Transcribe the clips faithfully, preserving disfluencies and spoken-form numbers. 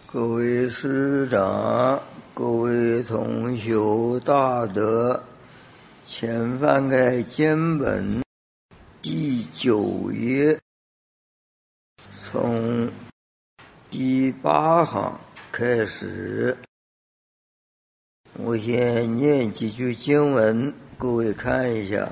各位师长，各位同修大德，请翻开经本第九页，从第八行开始。我先念几句经文，各位看一下。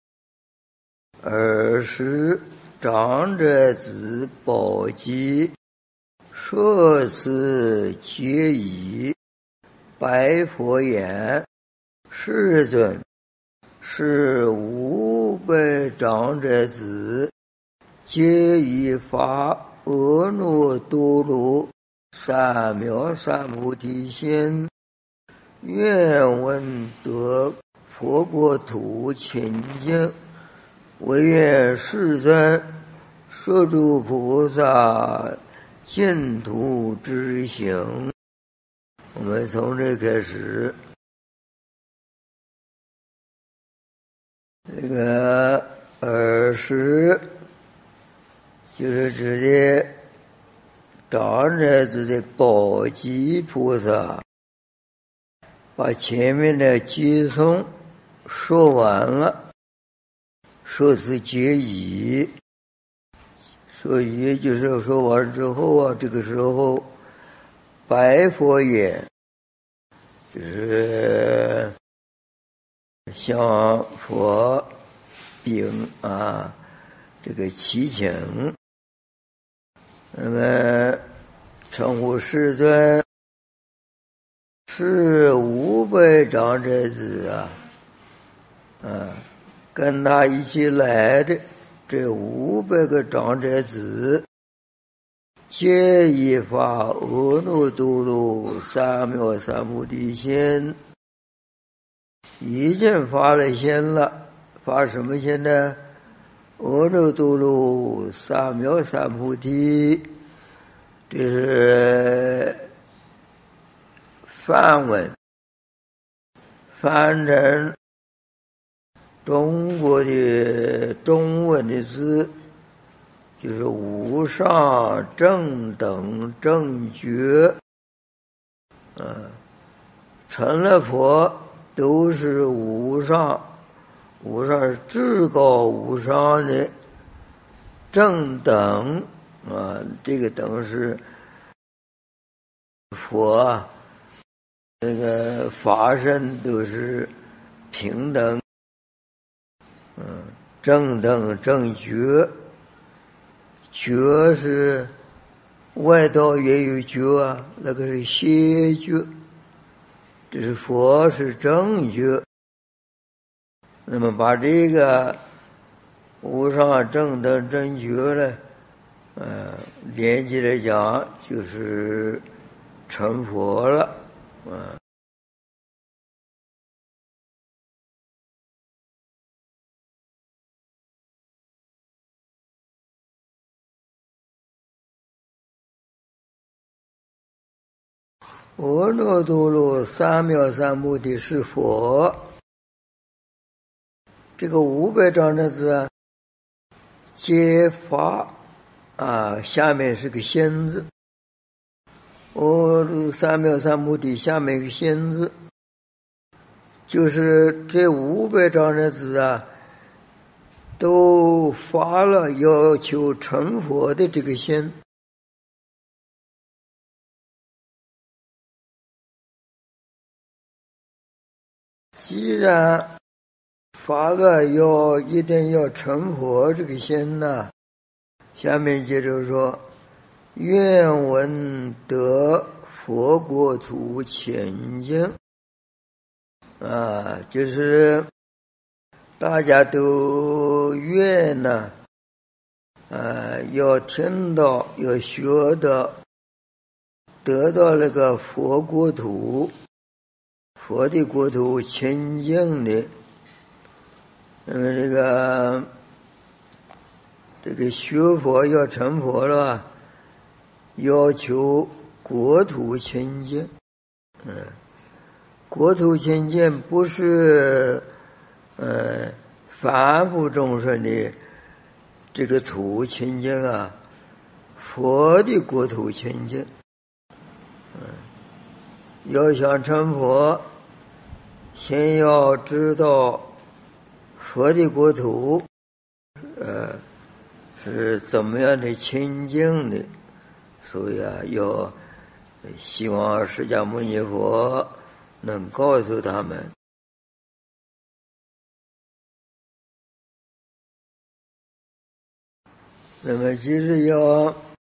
尔时长者子宝鸡说辞皆已，白佛言：世尊，是五百长者子，皆以发阿耨多罗三藐三菩提心，愿闻得佛国土清净，唯愿世尊摄诸菩萨净土之行。我们从这开始，这个尔时就是指的长者子的宝鸡菩萨，把前面的偈颂说完了，说辞皆已。所以就是说完之后啊，这个时候白佛言，就是向佛禀啊这个祈请，那么称呼世尊是五百长者子啊，啊，跟他一起来的这五百个长者子，皆以发阿耨多罗三藐三菩提心，已经发了心了。发什么心呢？阿耨多罗三藐三菩提，这是梵文，翻成中国的中文的字，就是无上正等正觉。嗯，成了佛都是无上，无上是至高无上的正等啊，这个等是佛啊，这个法身都是平等。嗯，正等正觉，觉是外道也有觉啊，那个是邪觉，这是佛是正觉。那么把这个无上正等正觉呢，呃，连起来讲就是成佛了，啊。阿耨多罗三藐三菩提是佛，这个五百长者子啊，皆发啊，下面是个心字，阿耨三藐三菩提下面一个心字，就是这五百长者子啊，都发了要求成佛的这个心。既然发了要一定要成佛这个心呢，下面接着说，愿闻得佛国土清净啊，就是大家都愿呢，啊，要听到要学到得到那个佛国土，佛的国土清净的。那么这个这个学佛要成佛了，要求国土清净。嗯，国土清净不是呃凡夫众生的这个土清净啊，佛的国土清净。 要想成佛，先要知道佛的国土，呃，是怎么样的清净的，所以啊，要希望释迦牟尼佛能告诉他们。那么，即是要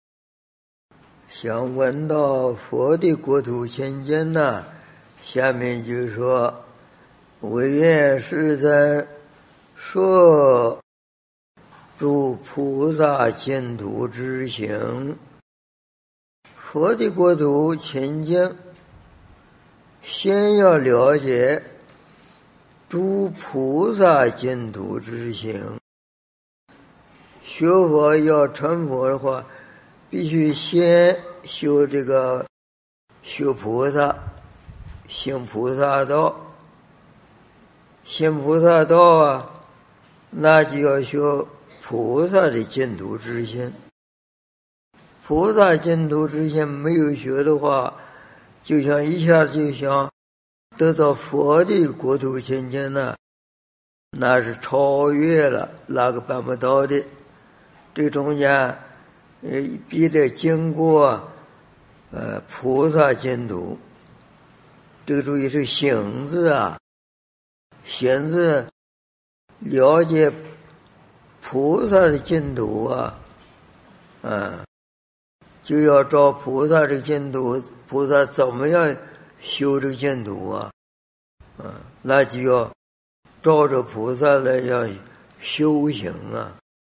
想闻到佛的国土清净呢，下面就说：唯愿世尊说诸菩萨净土之行。佛的国土清净，先要了解诸菩萨净土之行。学佛要成佛的话，必须先修这个修菩萨，行菩萨道。行菩萨道啊，那就要学菩萨的净土之心。菩萨净土之心没有学的话，就像一下就想得到佛的国土清净呢，那是超越了，那个办不到的。这中间呃必得经过呃菩萨净土。这个注意是行字啊，行字了解菩萨的净土啊，嗯，就要照菩萨的净土，菩萨怎么样修这个净土啊，嗯，那就要照着菩萨来要修行啊。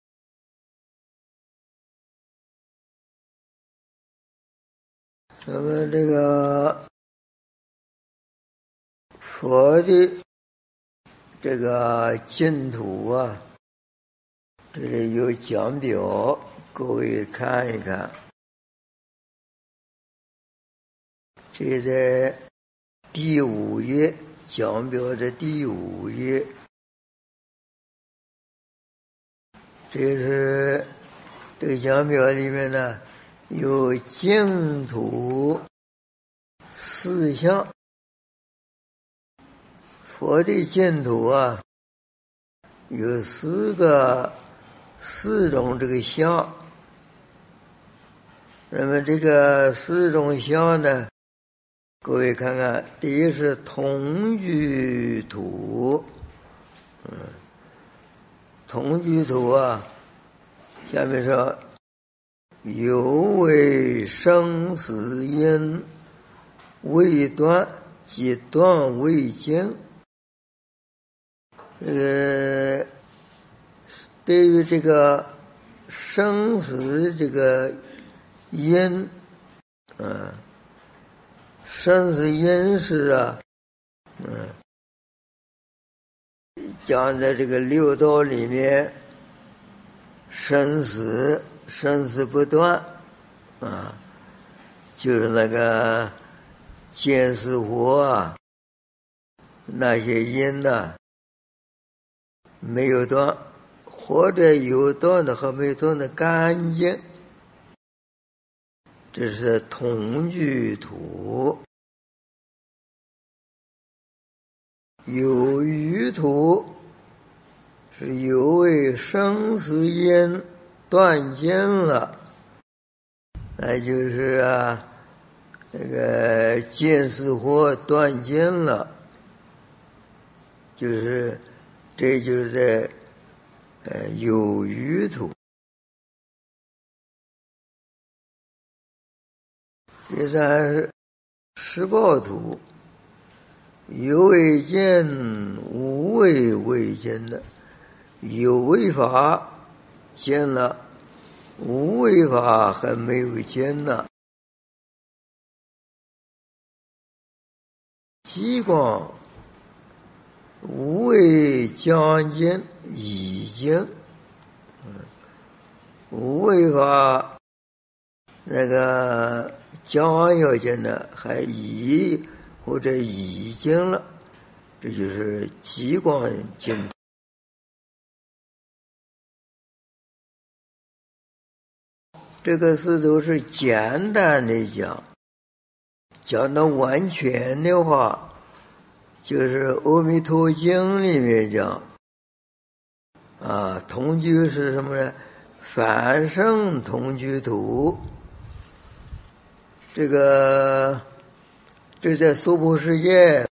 那么这个佛的这个净土啊，这里有讲表，各位看一看。这在第五页，讲表的第五页，这是这个讲表里面呢有净土四项。佛的净土啊，有四个四种这个相。那么这个四种相呢，各位看看，第一是同居土，嗯，同居土啊，下面说有为生死因，未断即断未尽。这个对于这个生死这个因，嗯，生死因是啊，嗯，讲在这个六道里面，生死生死不断啊，就是那个见死火啊，那些因呢、啊、没有断，或者有断的和没断的干净，这是同居土。有余土是有为生死因断尽了，那就是啊，这个见死火断尽了，就是这就是在呃有余土。第三是施报土，有为见无为未见的，有为法见了，无为法还没有见呢。极光无为将见已经，无为法那个将要见的还已或者已经了，这就是极光净土。这个是都是简单的讲， 讲到完全的话，就是《阿弥陀经》里面讲啊，同居是什么呢？凡圣同居土。这个这在娑婆世界，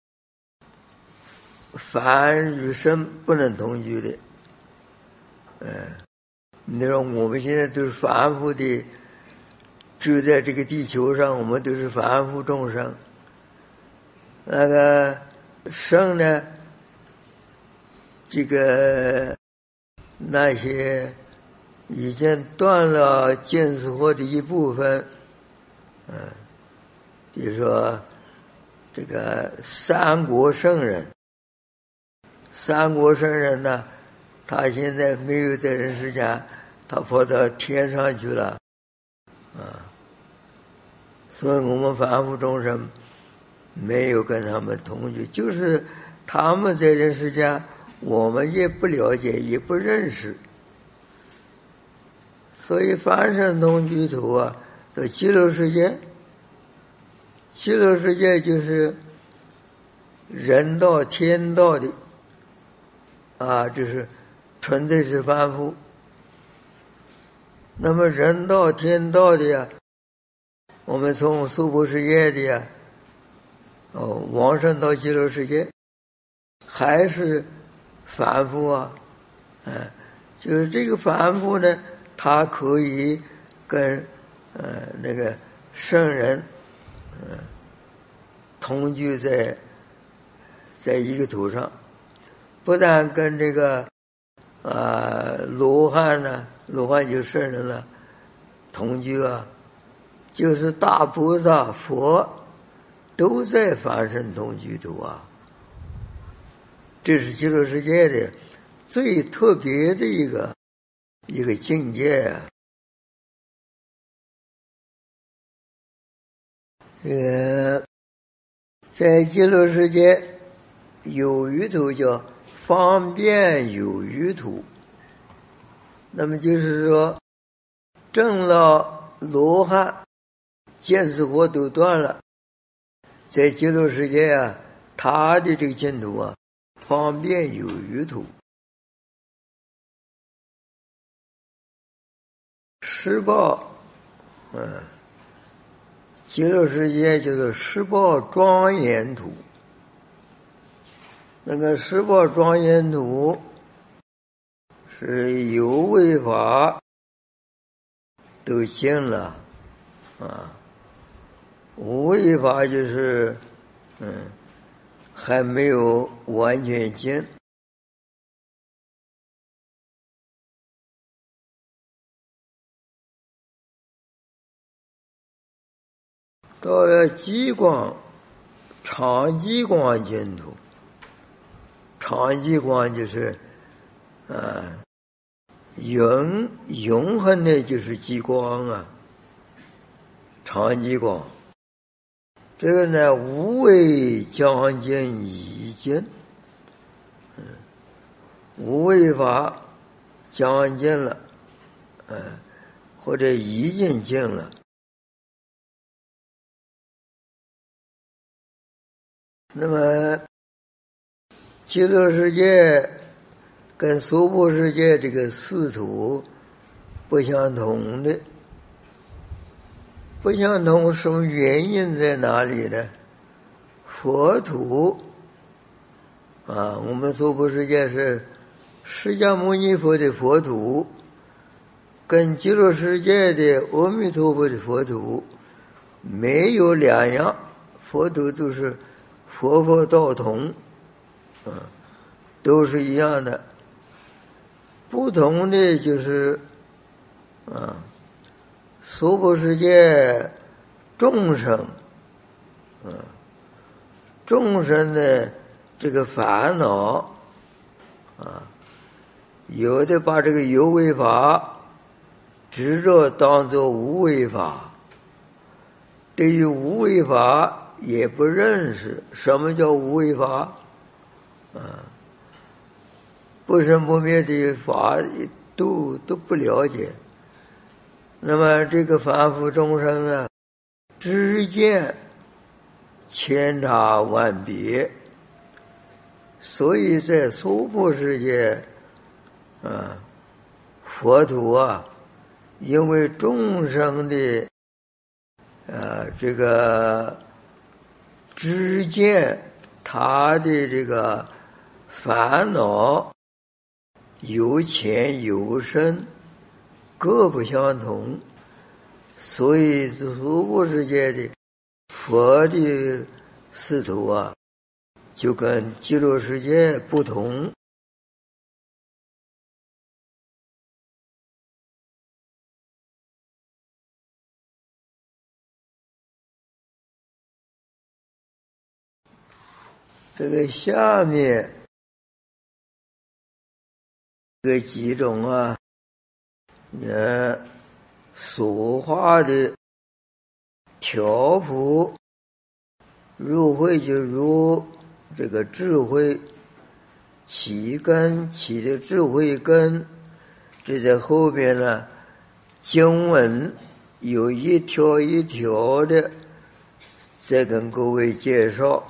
凡与圣不能同居的。嗯，你说我们现在都是凡夫的，住在这个地球上，我们都是凡夫众生。那个圣呢，这个那些已经断了见思惑的一部分，嗯，比如说这个三国圣人，三国圣人呢，他现在没有在人世间，他跑到天上去了，啊，所以我们凡夫众生没有跟他们同居，就是他们在人世间，我们也不了解，也不认识。所以凡圣同居土啊，在极乐世界，极乐世界就是人道天道的啊，就是纯粹是凡夫。那么人道天道的呀，我们从娑婆世界的呀，哦，往生到极乐世界，还是凡夫啊，嗯，就是这个凡夫呢，他可以跟呃那个圣人，嗯，同居在在一个土上，不但跟这个啊罗汉呢，罗汉就是圣人了，同居啊，就是大菩萨佛都在凡圣同居土啊。这是极乐世界的最特别的一个一个境界啊。呃，在极乐世界有余土叫方便有余土，那么就是说证了罗汉见思惑都断了，在极乐世界啊，他的这个净土啊，方便有余土。十报，嗯，极乐世界叫做十报庄严土。那个十报庄严土是有为法都尽了啊，无为法就是嗯还没有完全尽。到了极光，常极光净土，常极光就是啊，永永恒的就是极光啊，常极光。这个呢，无为将尽已尽，嗯，无为法将尽了，嗯，或者已经尽了。那么极乐世界跟娑婆世界这个四土不相同的，不相同什么原因在哪里呢？佛土啊，我们娑婆世界是释迦牟尼佛的佛土，跟极乐世界的阿弥陀佛的佛土没有两样，佛土都是佛佛道同，啊，都是一样的。不同的就是啊，娑婆世界众生，啊，众生的这个烦恼啊，有的把这个有为法执着当作无为法，对于无为法也不认识。什么叫无为法啊？不生不灭的法都都不了解。那么这个凡夫众生啊，知见千差万别。所以在娑婆世界，啊，佛陀啊，因为众生的呃这个知见，他的这个烦恼有浅有深，各不相同，所以娑婆世界的佛的仕途啊，就跟极乐世界不同。这个下面这个几种啊，呃，所化的调伏，入慧就入这个智慧，起根起的智慧根，这在后边呢，经文有一条一条的再跟各位介绍。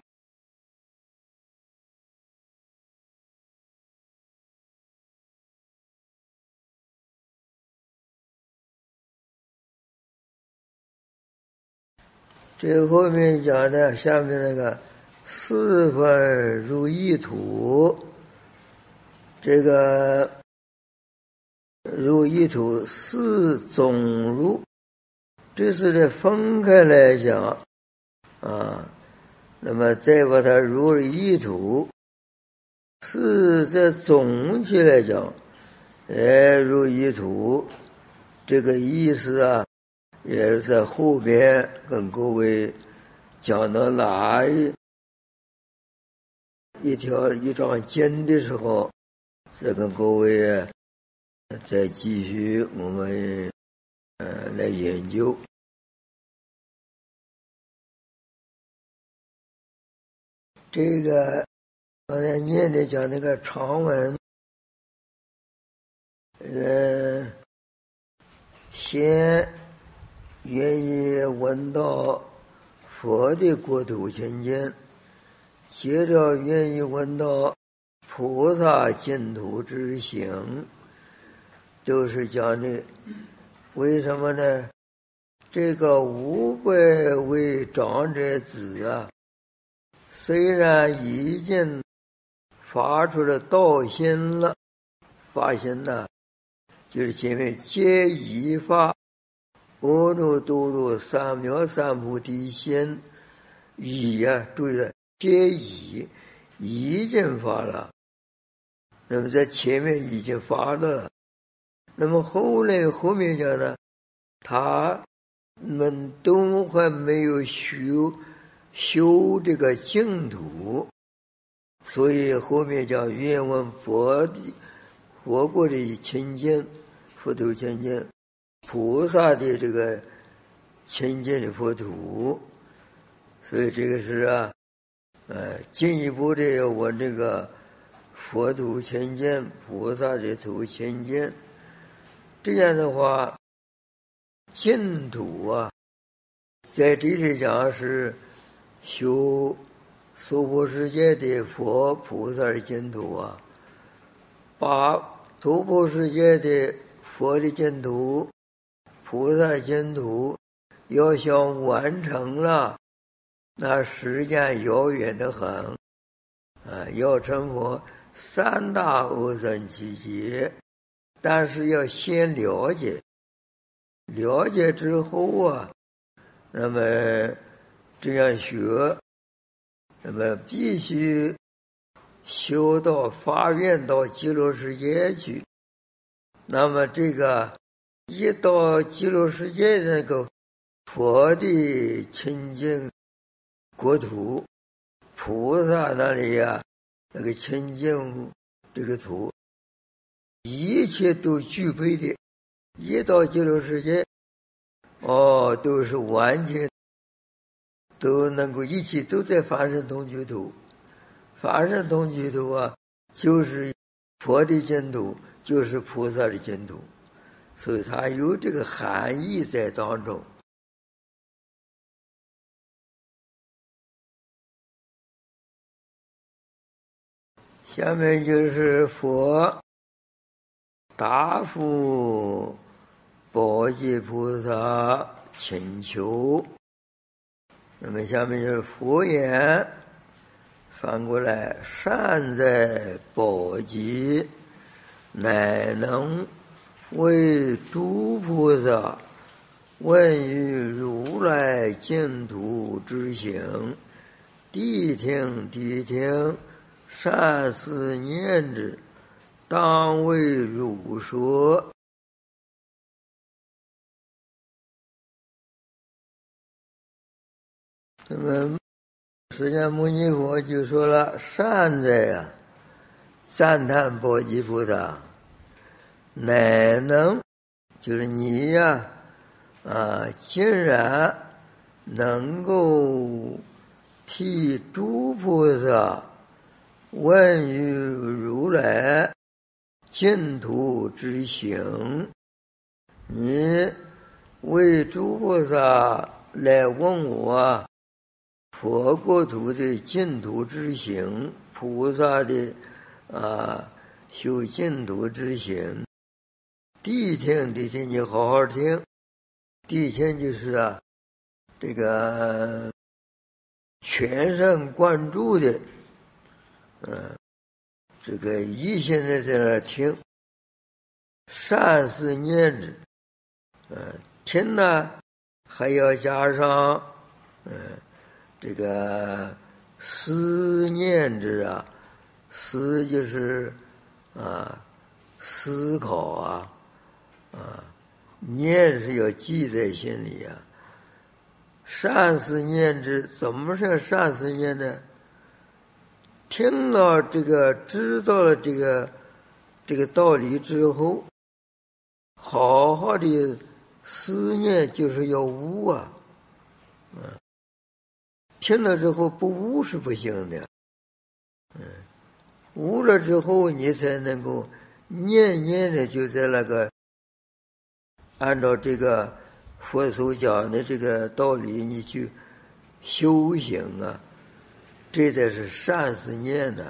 这后面讲的下面那个四分入一土，这个入一土四总入，这是的分开来讲啊。那么再把它入一土，是在总起来讲，哎，入一土这个意思啊，也是在后边跟各位讲到哪一一条一张经的时候，再跟各位再继续我们呃来研究。这个刚才念的讲那个长文，呃，先愿意闻到佛的国土清净，接着愿意闻到菩萨净土之行，都是讲的。为什么呢？这个五百位长者子啊，虽然已经发出了道心了，发心了，就是前面皆已发阿耨多罗三藐三菩提心，已啊，注意了，皆已已经发了。那么在前面已经发了，那么后来后面讲呢，他们都还没有修修这个净土，所以后面讲愿闻佛的佛国的清净，佛土清净，菩萨的这个清净的佛土，所以这个是啊，呃，进一步的要闻这个佛土清净，菩萨的土清净。这样的话，净土啊，在这里讲是修娑婆世界的佛菩萨的净土啊，把娑婆世界的佛的净土、菩萨的净土要想完成了，那时间遥远得很啊！要成佛三大阿僧祇劫，但是要先了解，了解之后啊，那么这样学，那么必须修到发愿到极乐世界去。那么这个一到极乐世界那个佛的清净国土，菩萨那里呀、啊，那个清净这个土，一切都具备的。一到极乐世界，哦，都是完全都能够一起都在法身同居土。法身同居土啊，就是佛的净土，就是菩萨的净土，所以它有这个含义在当中。 下面就是佛答复宝积菩萨请求。那么下面就是佛言，反过来，善哉宝积，乃能为诸菩萨问于如来净土之行，谛听谛听，善思念之，当为汝说。那么释迦牟尼佛就说了，善哉呀，赞叹宝积菩萨，乃能就是你呀啊，竟然能够替诸菩萨问于如来净土之行，你为诸菩萨来问我佛国土的净土之行，菩萨的啊修净土之行。谛听谛听，你好好听。谛听就是啊，这个全神贯注的，嗯、呃，这个一心的在那听，善思念之，嗯、呃，听呢还要加上，嗯、呃，这个思念之啊，思就是啊思考啊。啊，念是要记在心里啊。善思念之，怎么是善思念呢？听了这个，知道了这个这个道理之后，好好的思念，就是要悟啊。嗯，听了之后不悟是不行的。嗯，悟了之后，你才能够念念的就在那个。按照这个佛所讲的这个道理，你去修行啊，这才是善思念呢、啊。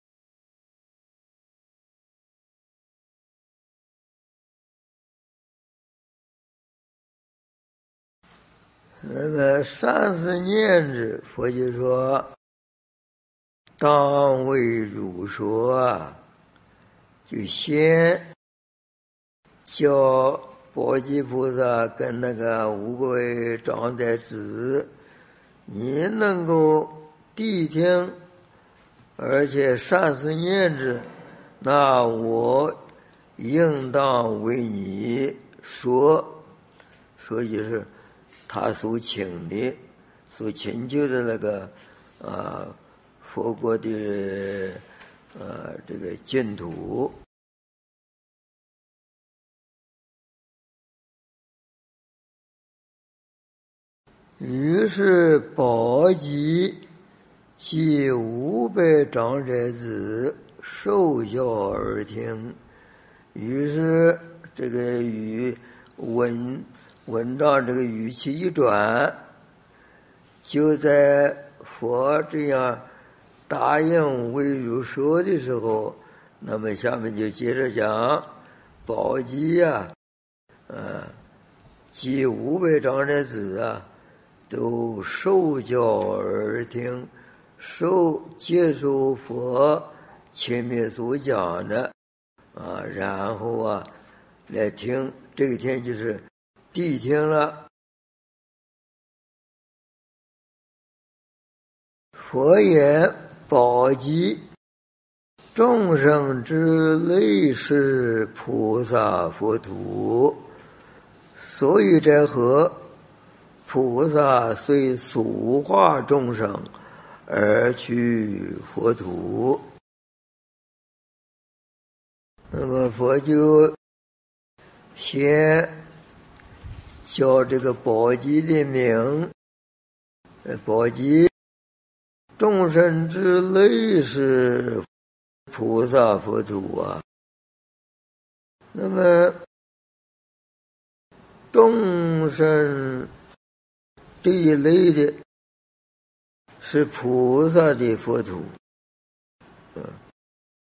那么善思念之，佛就说，当为汝说啊，就先教宝积菩萨跟那个五位长者子，你能够谛听，而且善思念之，那我应当为你说，说就是他所请的、所请求的那个啊佛国的啊这个净土。于是宝积即五百长者子受教而听。于是这个语文文章这个语气一转，就在佛这样答应为汝说的时候，那么下面就接着讲宝积啊，啊，即五百长者子啊。都受教而听，受接受佛前面所讲的啊，然后啊来听，这个听就是谛听了。佛言：宝积，众生之类是菩萨佛土，所以者何？菩萨虽俗化众生，而去佛土。那么佛就先叫这个宝积的名，宝积众生之类是菩萨佛土啊。那么众生这一类的是菩萨的佛土，嗯，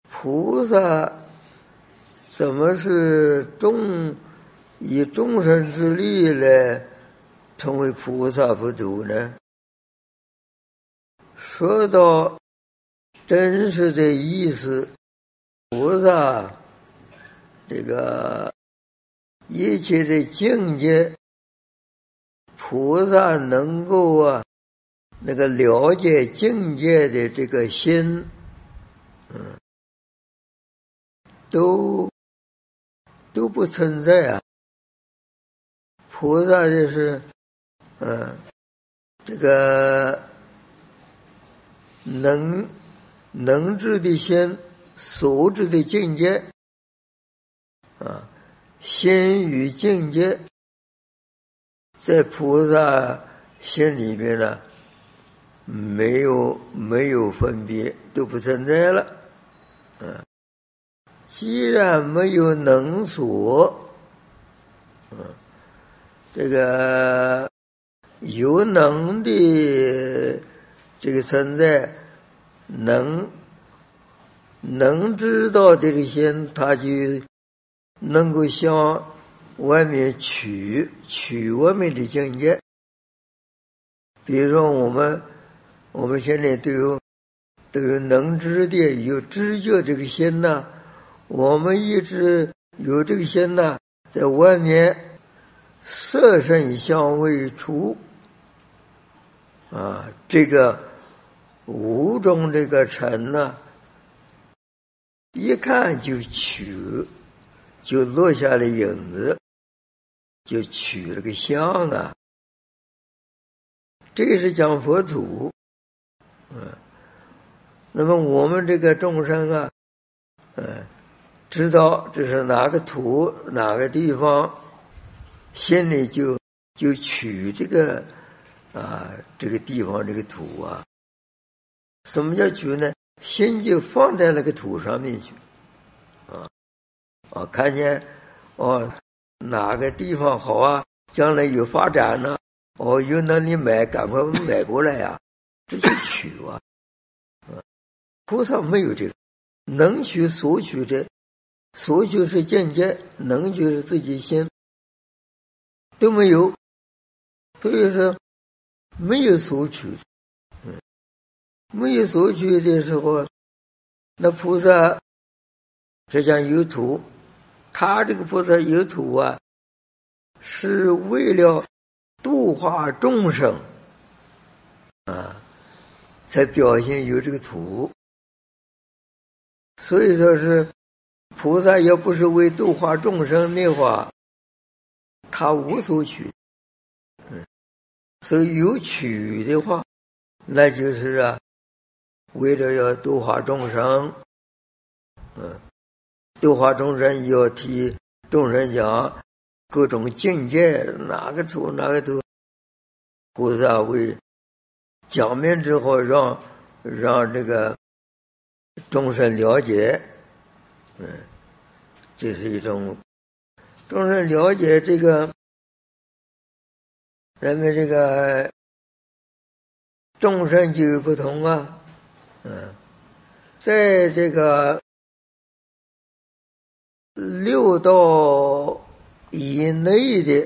菩萨怎么是众以众生之力来成为菩萨不度呢？说到真实的意思，菩萨这个一切的境界，菩萨能够啊那个了解境界的这个心，嗯，都都不存在啊。菩萨就是，嗯，这个能能知的心，所知的境界，啊，心与境界，在菩萨心里边呢，没有没有分别，都不存在了。嗯，既然没有能所，嗯，这个有能的这个存在，能能知道这个心，他就能够向外面取取外面的境界。比如说我们我们现在都有都有能知的，有知觉这个心呐，我们一直有这个心呐，在外面色声香味触啊，这个五种这个尘呢，一看就取，就落下了影子，就取了个相啊。这个是讲佛土，嗯，那么我们这个众生啊，嗯，知道这是哪个土哪个地方，心里就就取这个啊这个地方这个土啊。什么叫取呢？心就放在那个土上面去，啊啊，看见哦哪个地方好啊，将来有发展呢，哦有能力买，赶快买过来呀，这就取啊。啊，菩萨没有这个，能取所取的，所取是境界，能取是自己心，都没有，所以说没有所取。嗯，没有所取的时候，那菩萨这讲有土，他这个菩萨有土啊，是为了度化众生啊，才表现有这个土。所以说是菩萨要不是为度化众生的话，他无所取。嗯，所以有取的话，那就是啊，为了要度化众生，嗯，度化众生要替众生讲各种境界，哪个处哪个都，菩萨为讲明之后，让让这个众生了解，嗯，这是一种众生了解这个人们这个众生就有不同啊，嗯，在这个六道以内的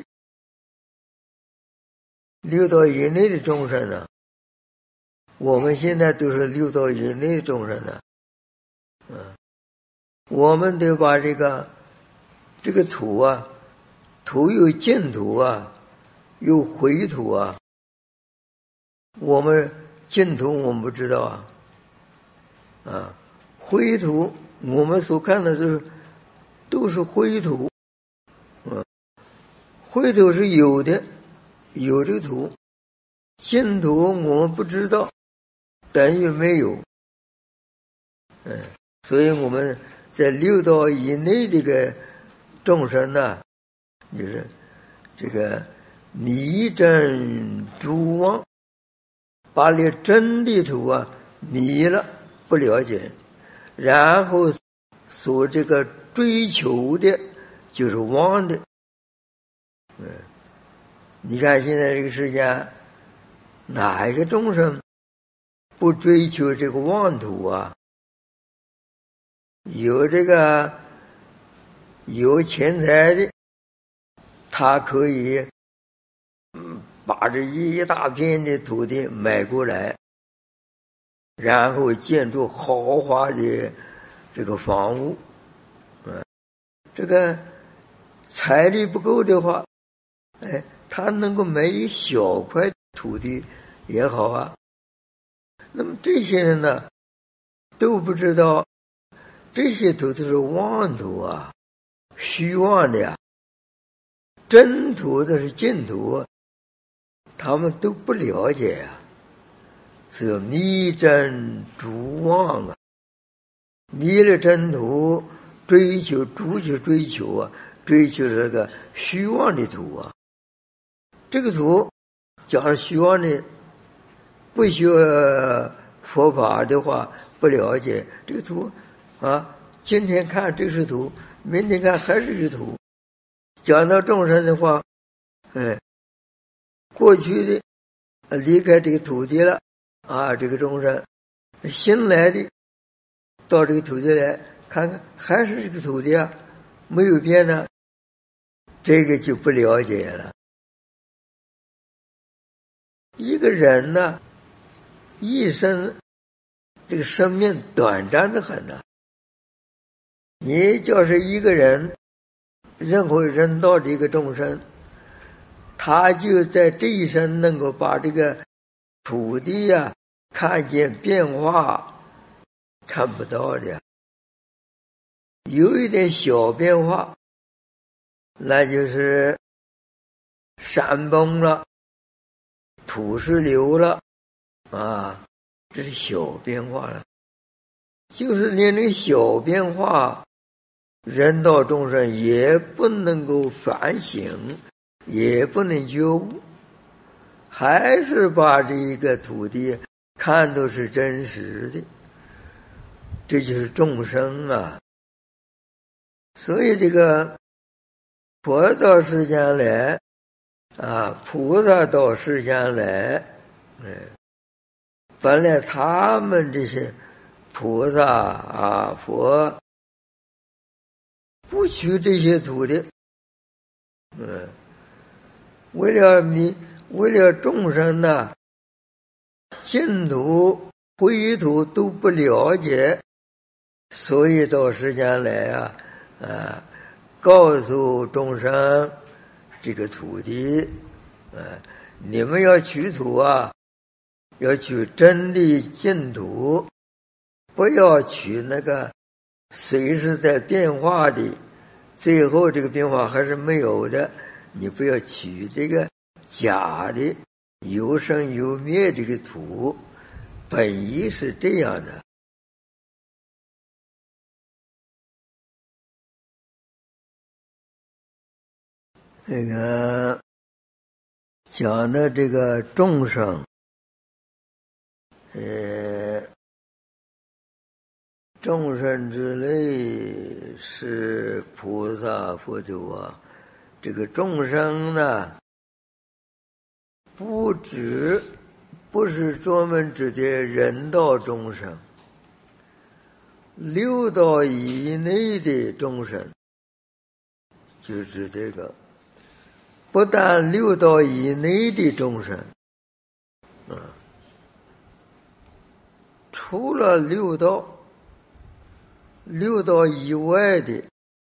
六道以内的众生呢，我们现在都是六道以内的众生呢，嗯，我们得把这个这个土啊，土有净土啊，有秽土啊。我们净土我们不知道啊，啊，秽土我们所看的就是都是秽土，嗯，秽土是有的，有这个土，净土我们不知道，等于没有，嗯，所以我们在六道以内这个众生呢，就是这个迷真诸妄，把那真的土啊迷了，不了解，然后所这个追求的就是妄的。嗯，你看现在这个世界，哪一个众生不追求这个妄土啊？ 有这个有钱财的，他可以嗯把这一大片的土地买过来，然后建筑豪华的这个房屋。嗯，这个财力不够的话，哎，他能够买一小块土地也好啊。那么这些人呢，都不知道这些土都是妄土啊，虚妄的呀，真土都是净土，他们都不了解呀、啊，是迷真逐妄啊，迷了真土，追求逐去追求啊，追求这个虚妄的土啊。这个土讲虚妄的，不学佛法的话，不了解这个土啊，今天看这是土，明天看还是个土。讲到众生的话，哎，过去的离开这个土地了啊，这个众生新来的到这个土地来看看，还是这个土地啊，没有变呢，这个就不了解了。一个人呢，一生这个生命短暂的很呢、啊。你就是一个人，任何人道的一个众生，他就在这一生能够把这个土地啊看见变化，看不到的，有一点小变化，那就是山崩了，土石流了啊，这是小变化了。就是连那个小变化，人道众生也不能够反省，也不能觉悟，还是把这一个土地看作是真实的，这就是众生啊。所以这个佛到世间来啊，菩萨到世间来，哎，本来他们这些菩萨啊佛不取这些土的，嗯，为了你为了众生呢，净土秽土都不了解，所以到世间来啊啊，告诉众生这个土地，啊，你们要取土啊，要取真的净土，不要取那个随时在变化的，最后这个变化还是没有的，你不要取这个假的有生有灭这个土，本意是这样的。这个讲的这个众生，呃，众生之类是菩萨佛祖啊。这个众生呢，不止不是专门指的人道众生，六道以内的众生，就指这个。不但六道以内的众生，啊，除了六道，六道以外的，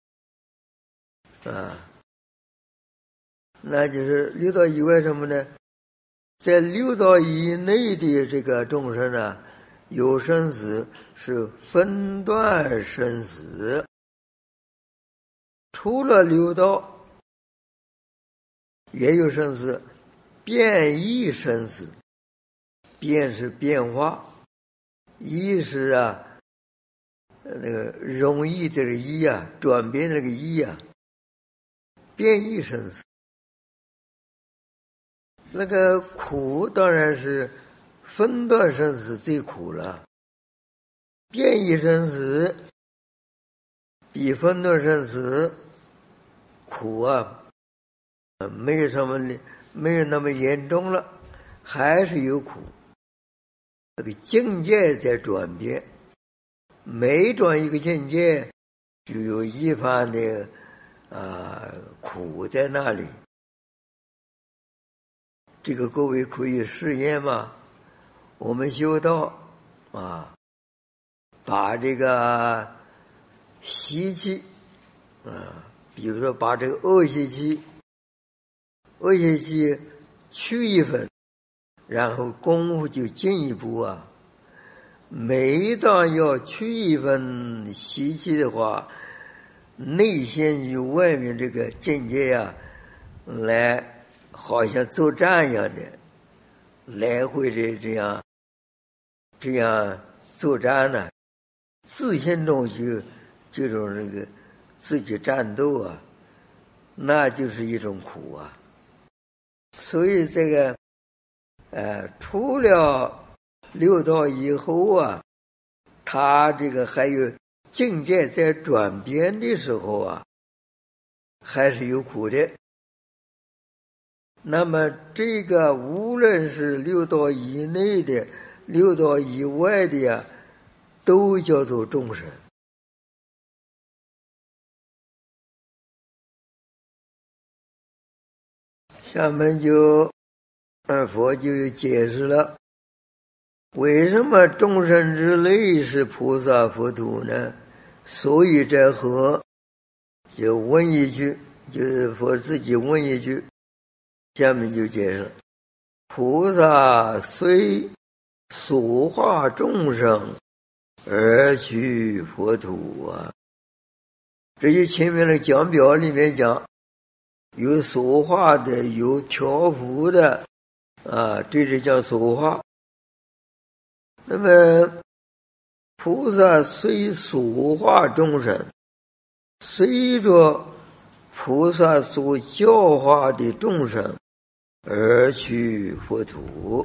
啊，那就是六道以外什么呢？在六道以内的这个众生呢，有生死是分段生死，除了六道。也有生死，变异生死，变是变化，异是啊，那个容易这个异啊，转变这个异啊，变异生死。那个苦当然是分段生死最苦了，变异生死比分段生死苦啊。没有什么，没有那么严重了，还是有苦。这个境界在转变， 每转一个境界，就有一番的啊苦在那里。这个各位可以试验嘛。我们修道啊，把这个习气啊，比如说把这个恶习气，恶习气去一分，然后功夫就进一步啊。每一当要去一分习气的话，内心与外面这个境界啊，来好像作战一样的，来回的这样这样作战呢、啊，自信中就这种这个自己战斗啊，那就是一种苦啊。所以这个呃，除了六道以后啊，他这个还有境界在转变的时候啊，还是有苦的。那么这个无论是六道以内的、六道以外的呀、啊，都叫做众生。下面就呃佛就解释了，为什么众生之类是菩萨佛土呢？所以在何？就问一句，就是佛自己问一句，下面就解释：菩萨虽所化众生而去佛土啊。这就前面的讲表里面讲，有所化的，有调伏的啊，这是叫所化。那么菩萨虽所化众生，随着菩萨所教化的众生而去佛土。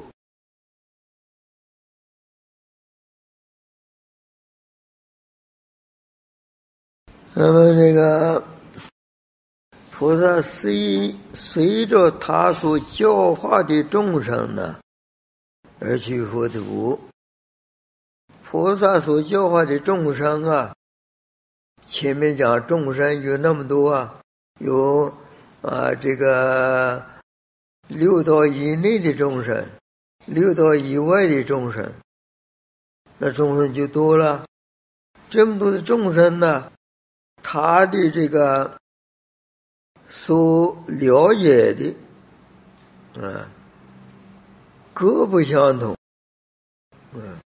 那么这个菩萨随随着他所教化的众生呢而去佛土。菩萨所教化的众生啊，前面讲众生有那么多啊，有啊这个六道以内的众生，六道以外的众生，那众生就多了。这么多的众生呢，他的这个所了解的啊各不相同。嗯，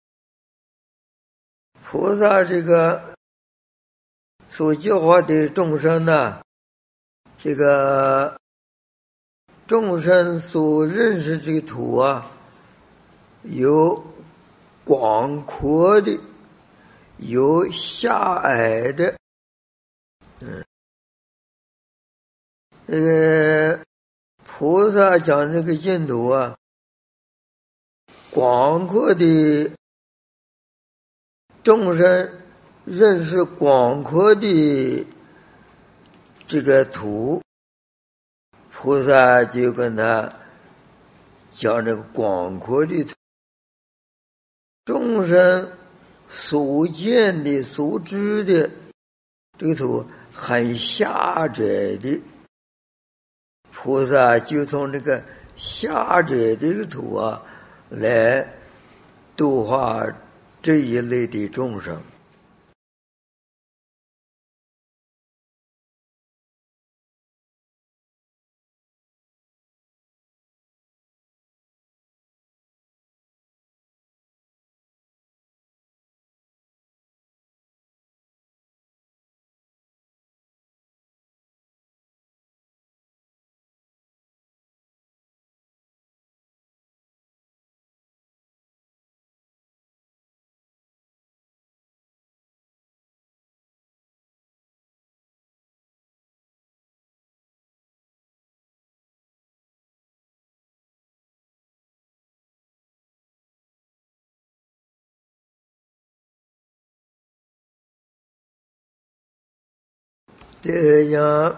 菩萨这个所教化的众生呢，这个众生所认识这个土啊，有广阔的，有狭隘的。嗯，这个菩萨讲这个净土啊，广阔的众生认识广阔的这个土，菩萨就跟他讲这个广阔的土。众生所见的、所知的这个土很狭窄的，菩萨就从这个狭窄的这个土啊来度化这一类的众生。这讲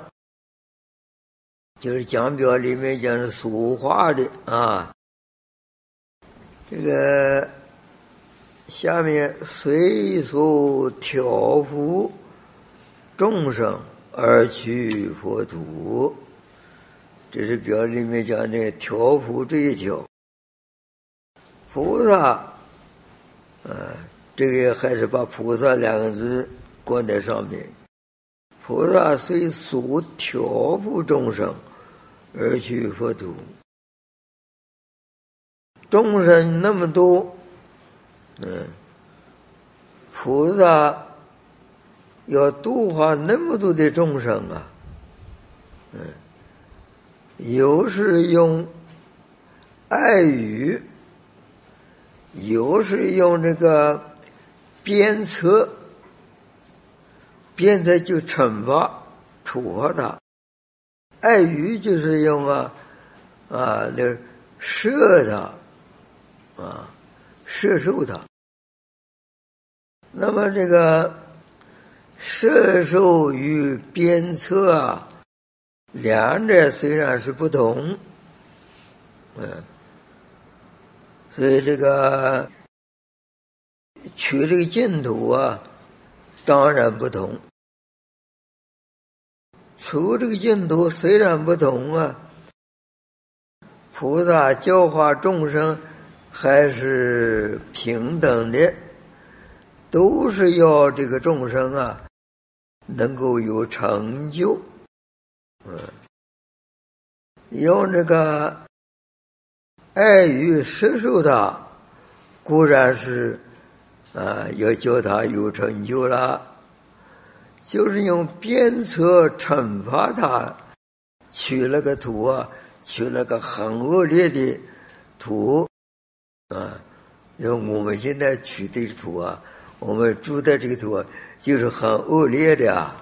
就是讲表里面讲是所化的啊，这个下面随所调伏众生而去佛土，这是表里面讲的调伏这一条。菩萨，呃，这个还是把菩萨两个字冠在上面。菩萨虽所调伏众生而去佛土，众生那么多，嗯，菩萨要度化那么多的众生啊，嗯，有是用爱语，有是用这个鞭策，鞭策就惩罚处罚他，爱语就是用啊啊那射他啊摄受他。那么这个摄受与鞭策啊，两者虽然是不同，嗯，所以这个取这个净土啊，当然不同。除这个净土虽然不同啊，菩萨教化众生还是平等的，都是要这个众生啊能够有成就。嗯，用这个爱语摄受他，固然是啊要叫他有成就了，就是用鞭策惩罚他，取了个土啊，取了个很恶劣的土啊，因为我们现在取的土啊，我们住的这个土啊，就是很恶劣的啊。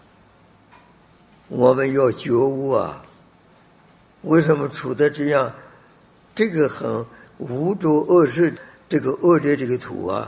我们要觉悟啊，为什么处的这样，这个很污浊恶事，这个恶劣这个土啊，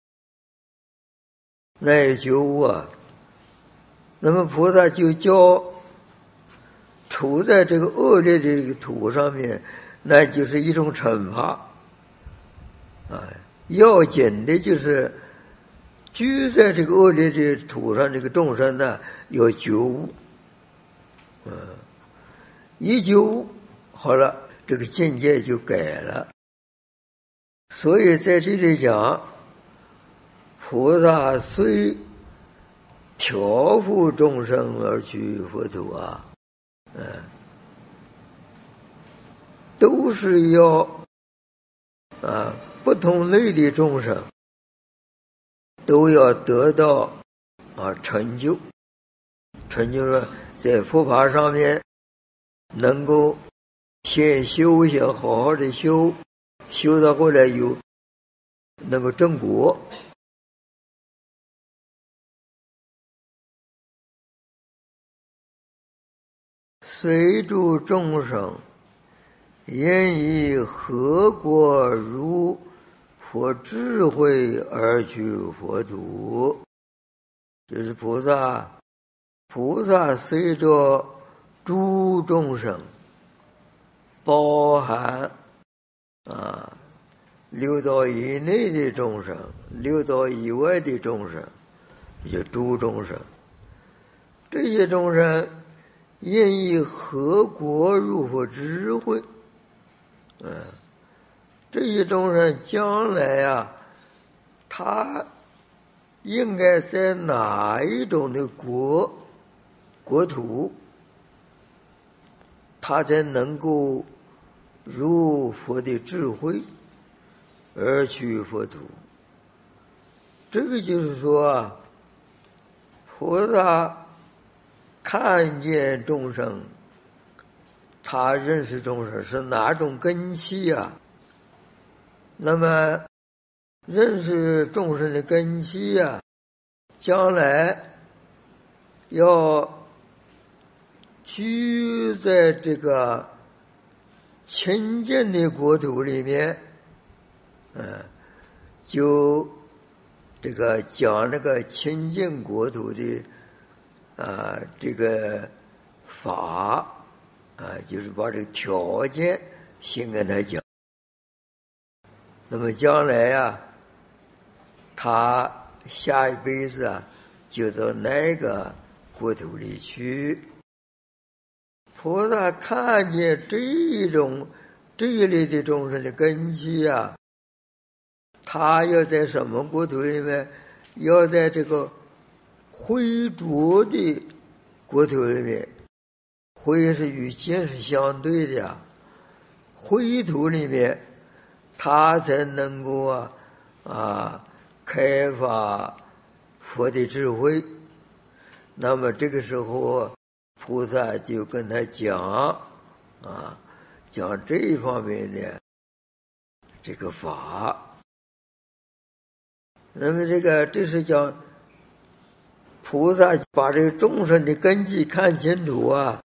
那也觉悟啊。那么菩萨就教处在这个恶劣的这个土上面，那就是一种惩罚啊。要紧的就是居在这个恶劣的土上，这个众生呢要觉悟，嗯，一觉悟好了，这个境界就改了。所以在这里讲，菩萨虽调伏众生而去佛土啊，嗯，都是要啊不同类的众生都要得到啊成就，成就是在佛法上面能够先修行，好好的修，修到后来有能够正果。随诸众生，因以何国如佛智慧而去佛土。就是菩萨，菩萨随着诸众生，包含啊六道以内的众生，六道以外的众生，也诸众生。这些众生因以何国入佛智慧，嗯，这些众生将来啊，他应该在哪一种的国国土，他才能够入佛的智慧而去佛土。这个就是说啊，菩萨看见众生，他认识众生是哪种根器啊？那么认识众生的根器啊，将来要居在这个清净的国土里面，嗯，就这个讲那个清净国土的啊，这个法啊，就是把这个条件先跟他讲。那么将来啊， 他下一辈子啊，就到那个国土里去。菩萨看见这一种这一类的众生的根基啊，他要在什么国土里面？要在这个灰浊的国土里面。灰是与金是相对的啊，灰土里面他才能够啊啊开发佛的智慧。那么这个时候菩萨就跟他讲啊讲这一方面的这个法。那么这个这是讲菩萨把这个众生的根基看清楚啊，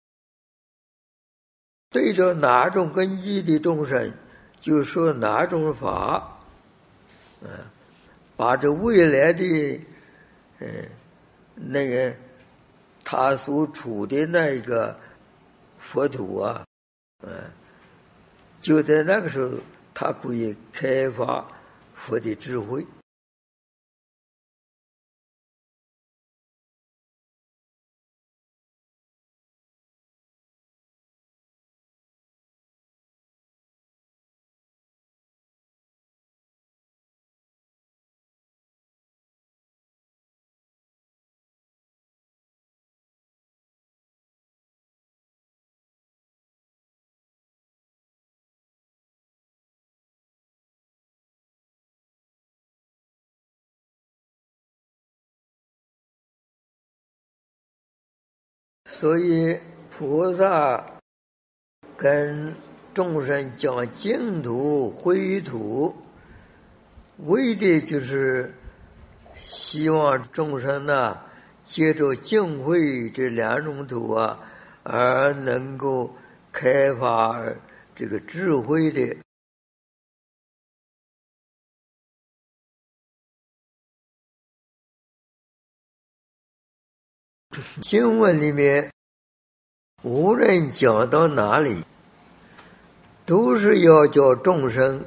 对着哪种根基的众生就说哪种法，嗯，把这未来的嗯那个他所处的那一个佛土啊，嗯，就在那个时候他可以开发佛的智慧。所以菩萨跟众生讲净土秽土，为的就是希望众生呢借着净秽这两种土啊，而能够开发这个智慧的。经文里面无论讲到哪里，都是要叫众生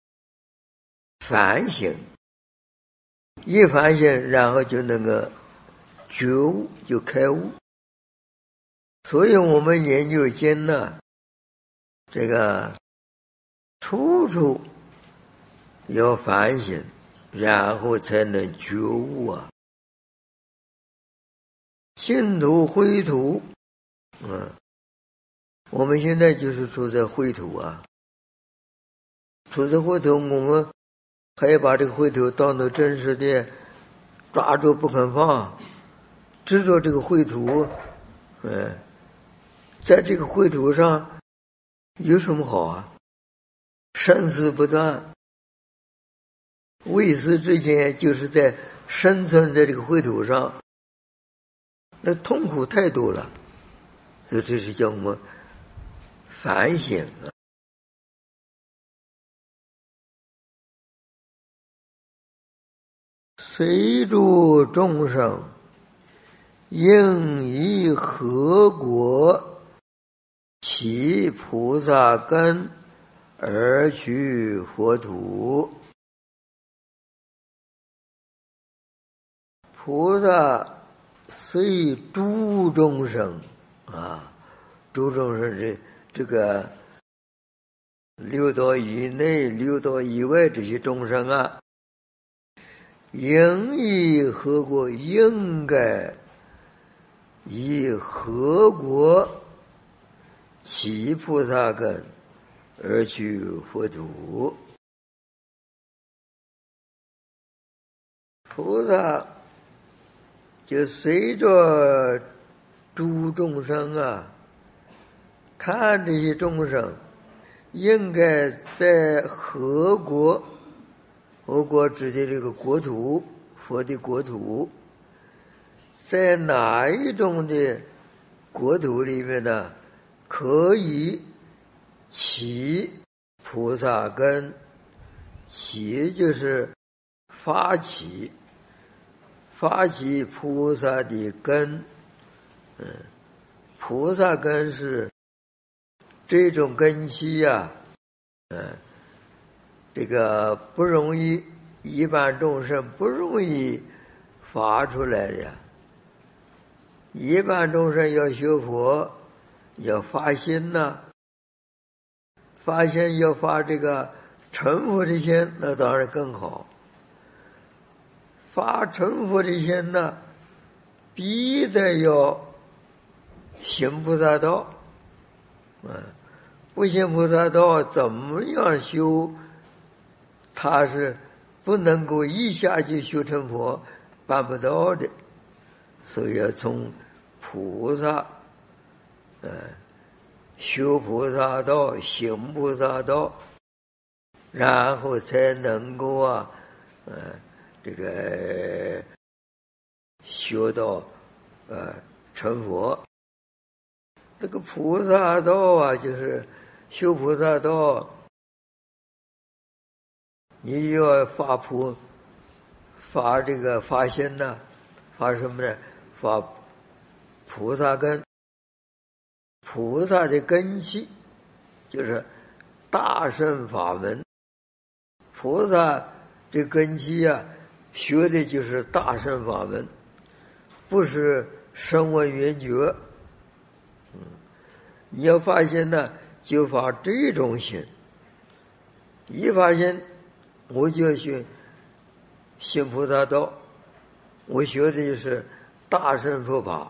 反省，一反省然后就能够觉悟，就开悟。所以我们研究经呢，这个处处要反省，然后才能觉悟啊。净土秽土，嗯，我们现在就是处在秽土啊，处在秽土，我们还要把这个秽土当作真实的抓住不肯放，执着这个秽土，嗯，在这个秽土上有什么好啊？生死不断，未死之间就是在生存在这个秽土上。那痛苦太多了，所以这是叫我们反省啊。随诸众生，应以何果起菩萨根而去佛土。菩萨虽诸众生啊，诸众生这这个六道以内、六道以外这些众生啊，应以何果？应该以何果起菩萨根而去佛土。菩萨就随着诸众生啊，看这些众生应该在何国，何国指的这个国土，佛的国土，在哪一种的国土里面呢，可以起菩萨根。起就是发起，发起菩萨的根。嗯，菩萨根是这种根基呀、啊，嗯，这个不容易一般众生不容易发出来的。一般众生要学佛，要发心呐、啊，发心要发这个成佛的心，那当然更好。发成佛的心呢，必得要行菩萨道。嗯，不行菩萨道，怎么样修？他是不能够一下就修成佛，办不到的。所以要从菩萨，嗯，修菩萨道，行菩萨道，然后才能够啊，嗯，这个修到呃成佛。这个菩萨道啊，就是修菩萨道，你要发菩发这个发心呐、啊，发什么呢？发菩萨根。菩萨的根器就是大乘法门。菩萨的根器啊，学的就是大乘法门，不是声闻缘觉。嗯，你要发心呢，就发这种心。一发心，我就学行菩萨道，我学的就是大乘佛法。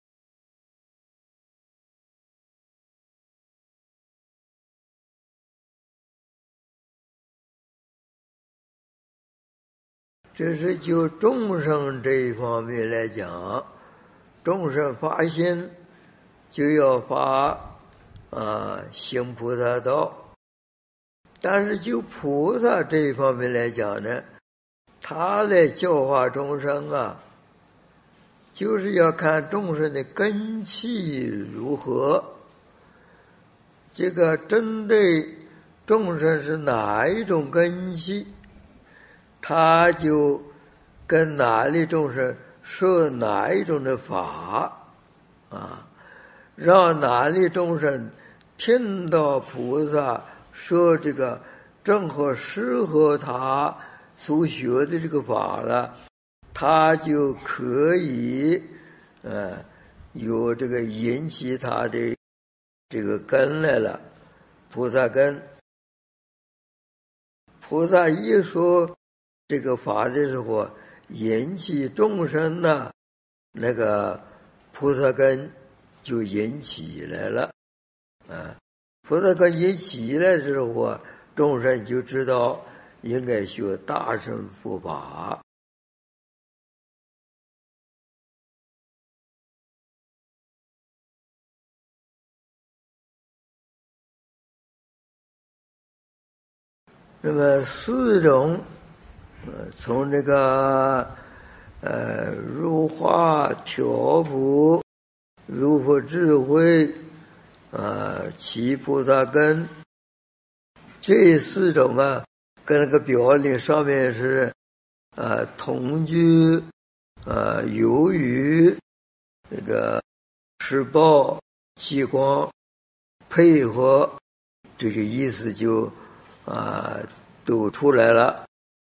这是就众生这一方面来讲，众生发心就要发啊行菩萨道。但是就菩萨这一方面来讲呢，他来教化众生啊，就是要看众生的根器如何。这个针对众生是哪一种根器，他就跟哪里众生说哪一种的法啊，让哪里众生听到菩萨说这个正好适合他所学的这个法了，他就可以呃有这个引起他的这个根来了，菩萨根。菩萨一说这个法的时候，引起众生呢，那个菩萨根就引起来了啊。菩萨根一起来的时候啊，众生就知道应该学大乘佛法。那么四种，呃，从这个呃如化调伏、如佛智慧、啊起菩萨根，这四种啊，跟那个表里上面是啊同居啊由于那个施报激光配合，这个意思就啊都出来了。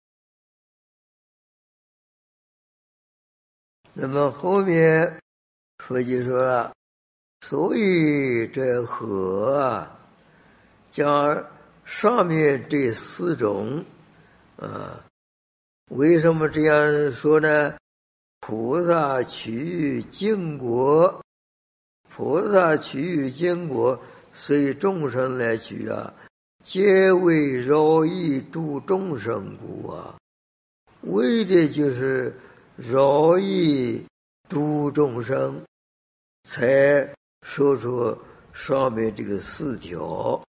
那么后面佛就说了，所以这和啊，将上面这四种啊，为什么这样说呢？菩萨取经国，菩萨取经国，随众生来取啊，皆为饶益度众生故啊，为的就是饶益度众生，才说出上面这个四条。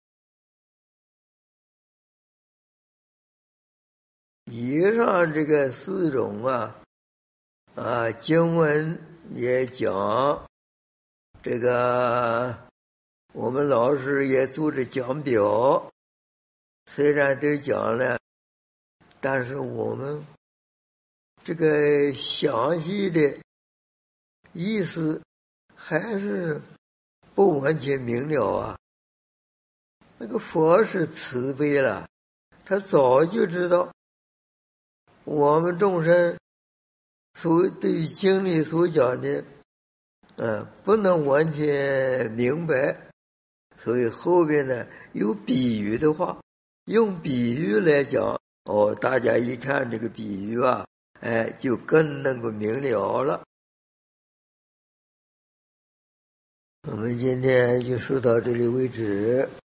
以上这个四种啊，啊，经文也讲，这个我们老师也做着讲表，虽然都讲了，但是我们这个详细的意思还是不完全明了啊。那个佛是慈悲了，他早就知道我们众生所对于经里所讲的，呃，不能完全明白，所以后边呢有比喻的话，用比喻来讲，哦，大家一看这个比喻啊，哎，就更能够明了了。我们今天就说到这里为止。